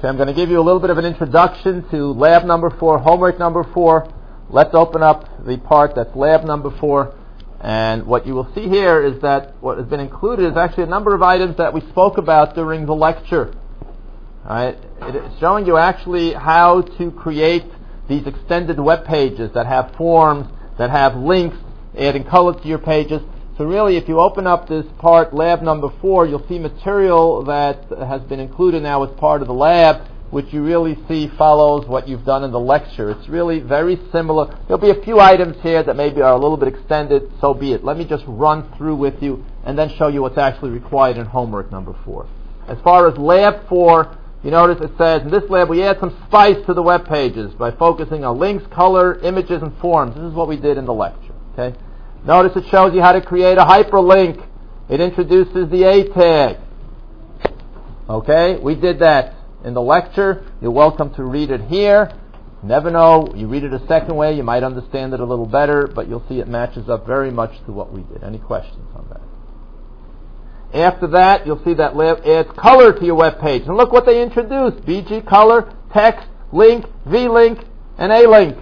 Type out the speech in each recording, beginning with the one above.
Okay, I'm going to give you a little bit of an introduction to lab number 4, homework number 4. Let's open up the part that's lab number 4. And what you will see here is that what has been included is actually a number of items that we spoke about during the lecture. All right? It's showing you actually how to create these extended web pages that have forms, that have links, adding color to your pages. So really, if you open up this part, lab number 4, you'll see material that has been included now as part of the lab, which you really see follows what you've done in the lecture. It's really very similar. There'll be a few items here that maybe are a little bit extended, so be it. Let me just run through with you and then show you what's actually required in homework number 4. As far as lab 4, you notice it says, in this lab we add some spice to the web pages by focusing on links, color, images, and forms. This is what we did in the lecture. Okay? Notice it shows you how to create a hyperlink. It introduces the A tag. Okay? We did that in the lecture. You're welcome to read it here. Never know, you read it a second way, you might understand it a little better, but you'll see it matches up very much to what we did. Any questions on that? After that, you'll see that lab adds color to your web page. And look what they introduced. BG color, text, link, V-link, and A-link.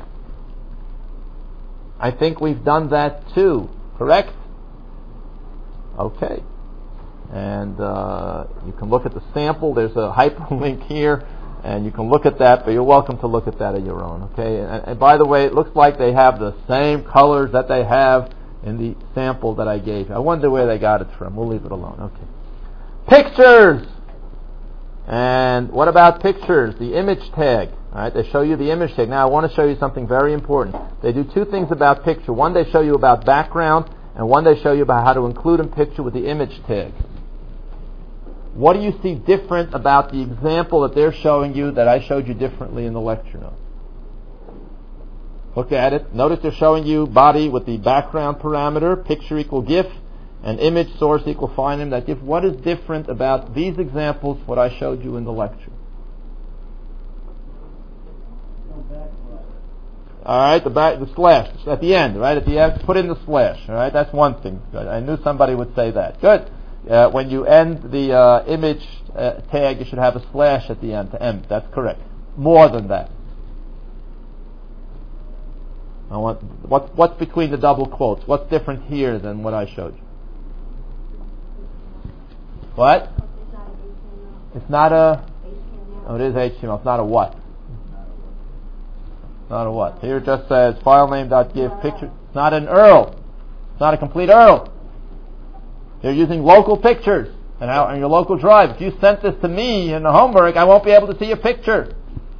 I think we've done that too, correct? Okay. And you can look at the sample. There's a hyperlink here, and you can look at that, but you're welcome to look at that on your own, okay? And by the way, it looks like they have the same colors that they have in the sample that I gave you. I wonder where they got it from. We'll leave it alone, okay. Pictures! And what about pictures? The image tag. All right, they show you the image tag. Now, I want to show you something very important. They do two things about picture. One, they show you about background, and one, they show you about how to include a picture with the image tag. What do you see different about the example that they're showing you that I showed you differently in the lecture notes? Look at it. Notice they're showing you body with the background parameter, picture equal GIF, and image source equal find that GIF. What is different about these examples, what I showed you in the lecture? All right, the slash at the end, right? At the end, put in the slash. All right, that's one thing. Good. I knew somebody would say that. Good. When you end the image tag, you should have a slash at the end to end. That's correct. More than that. What's between the double quotes? What's different here than what I showed you? What? It's not a. Oh, it is HTML. It's not a what? Not a what? Here it just says filename.give picture. It's not an URL. It's not a complete URL. You're using local pictures and on your local drive. If you sent this to me in the homework, I won't be able to see your picture.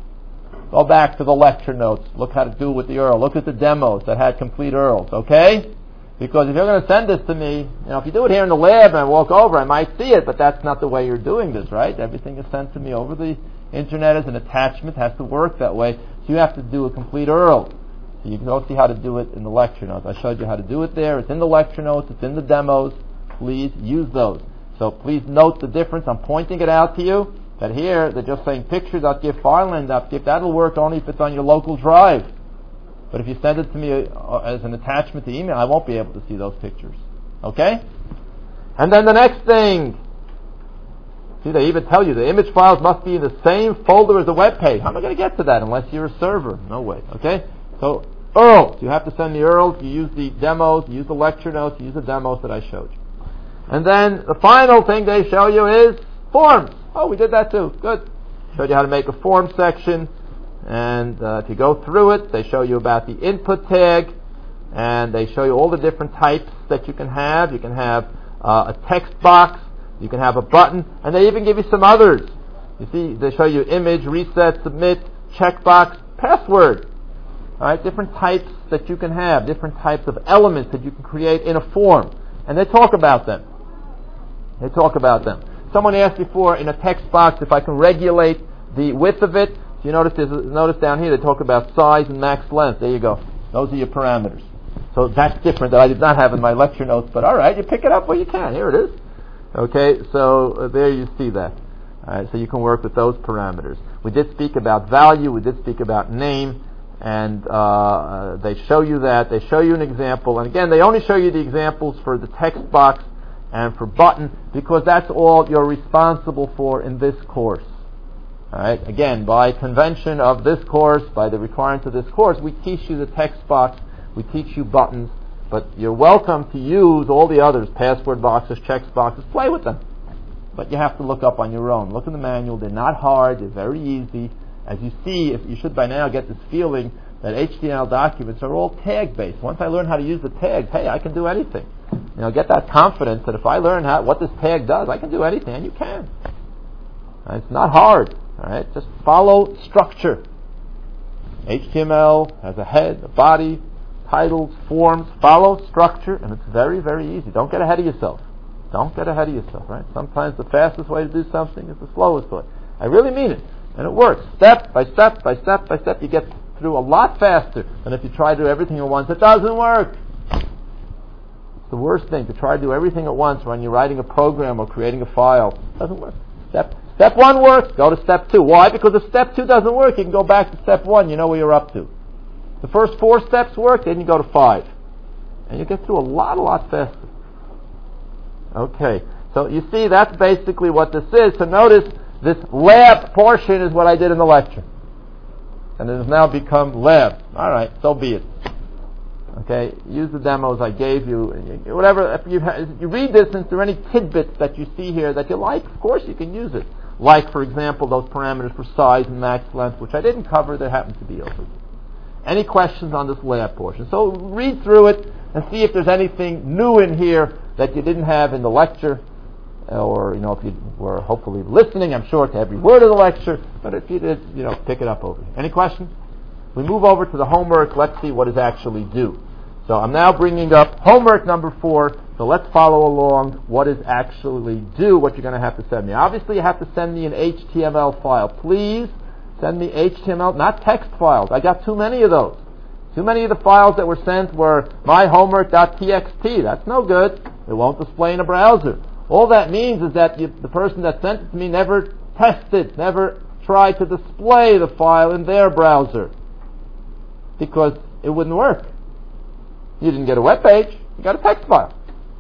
Go back to the lecture notes. Look how to do it with the URL. Look at the demos that had complete URLs, okay? Because if you're going to send this to me, if you do it here in the lab and I walk over, I might see it, but that's not the way you're doing this, right? Everything is sent to me over the internet as an attachment. It has to work that way. So you have to do a complete URL. So you can go see how to do it in the lecture notes. I showed you how to do it there. It's in the lecture notes. It's in the demos. Please use those. So please note the difference. I'm pointing it out to you that here they're just saying picture.gif, filename.gif. That'll work only if it's on your local drive. But if you send it to me as an attachment to email, I won't be able to see those pictures. Okay? And then the next thing. See, they even tell you the image files must be in the same folder as the web page. How am I going to get to that unless you're a server? No way. Okay? So, URLs. You have to send the URLs. You use the demos. You use the lecture notes. You use the demos that I showed you. And then the final thing they show you is forms. Oh, we did that too. Good. Showed you how to make a form section. And if you go through it, they show you about the input tag. And they show you all the different types that you can have. You can have a text box. You can have a button. And they even give you some others. You see, they show you image, reset, submit, checkbox, password. All right, different types that you can have. Different types of elements that you can create in a form. And they talk about them. They talk about them. Someone asked before in a text box if I can regulate the width of it. So you notice down here they talk about size and max length. There you go. Those are your parameters. So that's different that I did not have in my lecture notes. But all right, you pick it up where you can. Here it is. Okay, so there you see that. All right, so you can work with those parameters. We did speak about value. We did speak about name. And they show you that. They show you an example. And again, they only show you the examples for the text box and for button because that's all you're responsible for in this course. All right. Again, by convention of this course, by the requirements of this course, we teach you the text box, we teach you buttons, but you're welcome to use all the others, password boxes, checks boxes, play with them. But you have to look up on your own. Look in the manual. They're not hard. They're very easy. As you see, if you should by now get this feeling that HTML documents are all tag-based. Once I learn how to use the tags, hey, I can do anything. Get that confidence that if I learn what this tag does, I can do anything, and you can. It's not hard. All right, just follow structure. HTML has a head, a body, titles, forms. Follow structure, and it's very, very easy. Don't get ahead of yourself. Don't get ahead of yourself, right? Sometimes the fastest way to do something is the slowest way. I really mean it. And it works. Step by step by step by step. You get through a lot faster than if you try to do everything at once. It doesn't work. It's the worst thing, to try to do everything at once when you're writing a program or creating a file. It doesn't work. Step 1 works. Go to step 2. Why? Because if step 2 doesn't work, you can go back to step 1. You know where you're up to. The first 4 steps work, then you go to 5. And you get through a lot faster. Okay, so you see that's basically what this is. So notice this lab portion is what I did in the lecture. And it has now become lab. All right, so be it. Okay, use the demos I gave you. Whatever, if you read this, and if there are any tidbits that you see here that you like, of course you can use it. Like, for example, those parameters for size and max length, which I didn't cover, there happen to be over. Any questions on this lab portion? So read through it and see if there's anything new in here that you didn't have in the lecture, or if you were hopefully listening, I'm sure, to every word of the lecture, but if you did, pick it up over here. Any questions? We move over to the homework. Let's see what is actually due. So I'm now bringing up homework number 4, so let's follow along what is actually due, what you're going to have to send me. Obviously, you have to send me an HTML file. Please send me HTML, not text files. I got too many of those. Too many of the files that were sent were myhomework.txt. That's no good. It won't display in a browser. All that means is that the person that sent it to me never tested, never tried to display the file in their browser, because it wouldn't work. You didn't get a web page. You got a text file.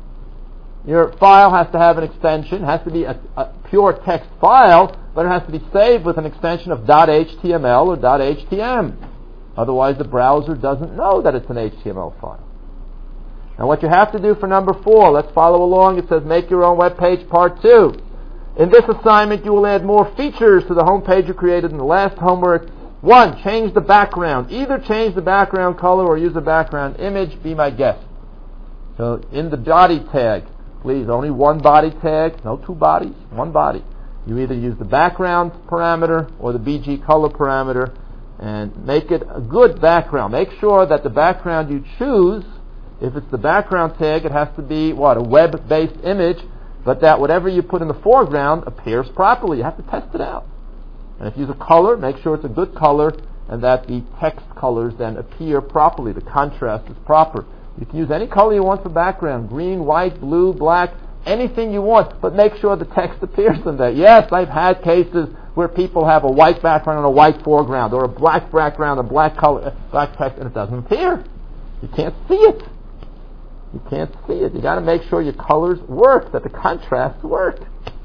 Your file has to have an extension. It has to be a pure text file, but it has to be saved with an extension of .html or .htm. Otherwise, the browser doesn't know that it's an HTML file. Now, what you have to do for number 4, let's follow along. It says, make your own web page, part 2. In this assignment, you will add more features to the home page you created in the last homework. 1, change the background. Either change the background color or use a background image. Be my guest. So, in the body tag, please, only one body tag, no 2 bodies, 1 body. You either use the background parameter or the BG color parameter, and make it a good background. Make sure that the background you choose, if it's the background tag, it has to be, a web-based image, but that whatever you put in the foreground appears properly. You have to test it out. And if you use a color, make sure it's a good color, and that the text colors then appear properly. The contrast is proper. You can use any color you want for background, green, white, blue, black, anything you want, but make sure the text appears in there. Yes, I've had cases where people have a white background and a white foreground, or a black background and black text, and it doesn't appear. You can't see it. You can't see it. You got to make sure your colors work, that the contrasts work.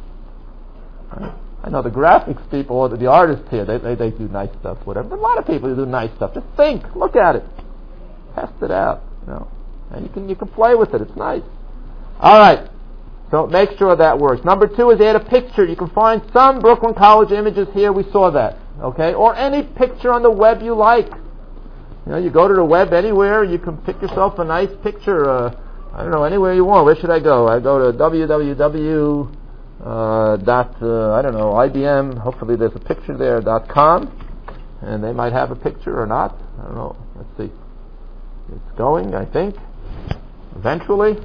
I know the graphics people, or the artists here, they do nice stuff, whatever. But a lot of people who do nice stuff. Just think, look at it, test it out, and you can play with it. It's nice. All right. So make sure that works. Number 2 is add a picture. You can find some Brooklyn College images here. We saw that. Okay? Or any picture on the web you like. You go to the web anywhere. You can pick yourself a nice picture. Anywhere you want. Where should I go? I go to www. IBM. Hopefully there's a picture there. .com. And they might have a picture or not. I don't know. Let's see. It's going, I think. Eventually.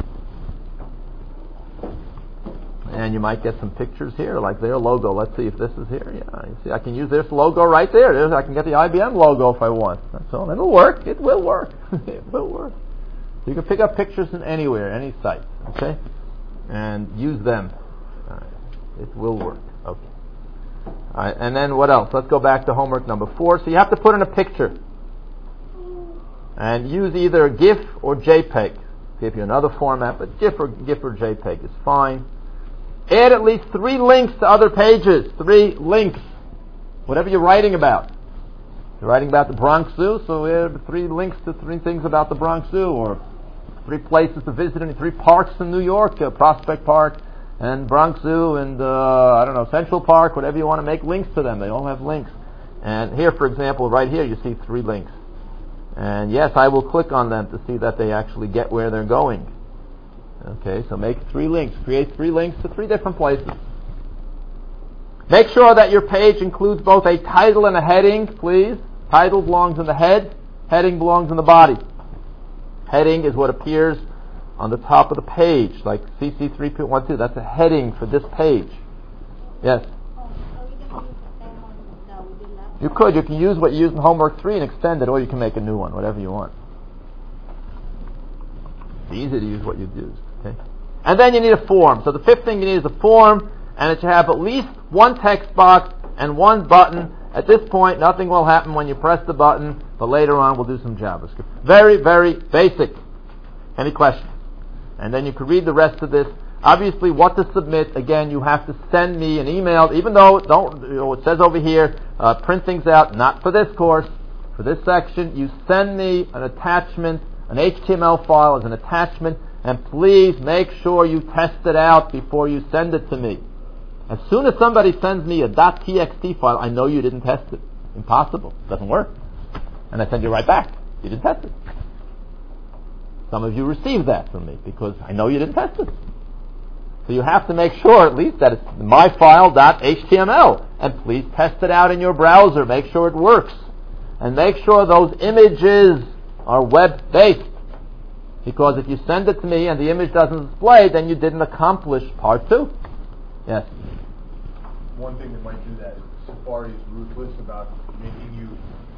And you might get some pictures here, like their logo. Let's see if this is here. Yeah, you see, I can use this logo right there. I can get the IBM logo if I want. That's all. It'll work. It will work. It will work. You can pick up pictures from anywhere, any site, okay, and use them. All right. It will work. Okay. All right. And then what else? Let's go back to homework number 4. So you have to put in a picture, and use either GIF or JPEG. Give you another format, but GIF or JPEG is fine. Add at least 3 links to other pages. 3 links. Whatever you're writing about. You're writing about the Bronx Zoo, so we have 3 links to 3 things about the Bronx Zoo, or 3 places to visit, and 3 parks in New York, Prospect Park, and Bronx Zoo, and Central Park, whatever you want to make links to them. They all have links. And here, for example, right here, you see 3 links. And yes, I will click on them to see that they actually get where they're going. Okay, so make 3 links. Create 3 links to 3 different places. Make sure that your page includes both a title and a heading, please. Title belongs in the head. Heading belongs in the body. Heading is what appears on the top of the page, like CC 3.12. That's a heading for this page. Yes? You could. You can use what you used in Homework 3 and extend it, or you can make a new one, whatever you want. It's easy to use what you've used. Okay? And then you need a form. So the 5th thing you need is a form, and it should have at least 1 text box and 1 button. At this point, nothing will happen when you press the button, but later on we'll do some JavaScript. Very, very basic. Any questions? And then you can read the rest of this. Obviously, what to submit, again, you have to send me an email, even though it says over here, print things out, not for this course, for this section. You send me an attachment, an HTML file as an attachment, and please make sure you test it out before you send it to me. As soon as somebody sends me a .txt file, I know you didn't test it. Impossible. Doesn't work. And I send you right back. You didn't test it. Some of you received that from me because I know you didn't test it. So you have to make sure at least that it's myfile.html. And please test it out in your browser. Make sure it works. And make sure those images are web-based. Because if you send it to me and the image doesn't display, then you didn't accomplish part 2. Yes? One thing that might do that is Safari is ruthless about making you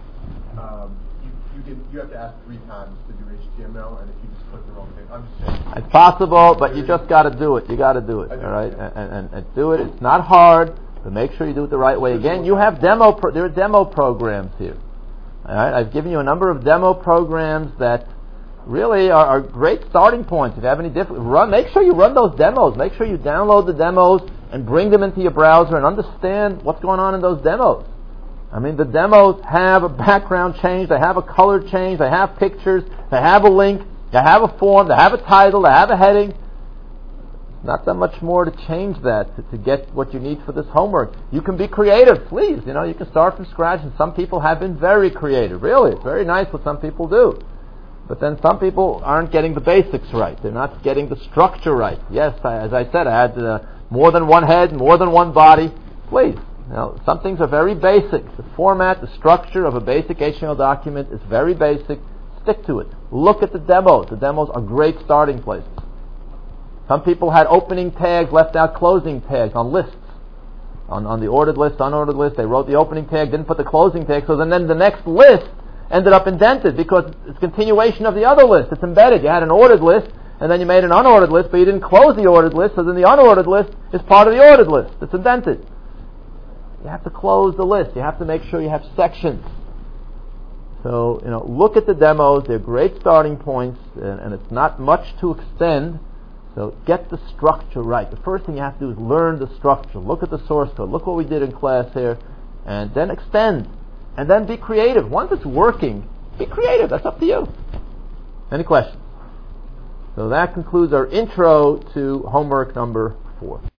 you have to ask 3 times to do HTML, and if you just click the wrong thing, I'm just saying. It's possible, but you just got to do it. You got to do it, all right? And do it. It's not hard, but make sure you do it the right way. Again, you have there are demo programs here. All right? I've given you a number of demo programs that really are great starting points. If you have any make sure you run those demos. Make sure you download the demos and bring them into your browser and understand what's going on in those demos. I mean, the demos have a background change, they have a color change, they have pictures, they have a link, they have a form, they have a title, they have a heading. Not that much more to change that to get what you need for this homework. You can be creative, please. You can start from scratch, and some people have been very creative. Really, it's very nice what some people do. But then some people aren't getting the basics right. They're not getting the structure right. Yes, as I said, I had more than 1 head, more than 1 body. Please. Now, some things are very basic. The format, the structure of a basic HTML document is very basic. Stick to it. Look at the demos. The demos are great starting places. Some people had opening tags, left out closing tags on lists. On the ordered list, unordered list, they wrote the opening tag, didn't put the closing tag, so then the next list ended up indented because it's a continuation of the other list. It's embedded. You had an ordered list, and then you made an unordered list, but you didn't close the ordered list, so then the unordered list is part of the ordered list. It's indented. You have to close the list. You have to make sure you have sections. So, look at the demos. They're great starting points, and it's not much to extend. So get the structure right. The first thing you have to do is learn the structure. Look at the source code. Look what we did in class here. And then extend. And then be creative. Once it's working, be creative. That's up to you. Any questions? So that concludes our intro to homework number 4.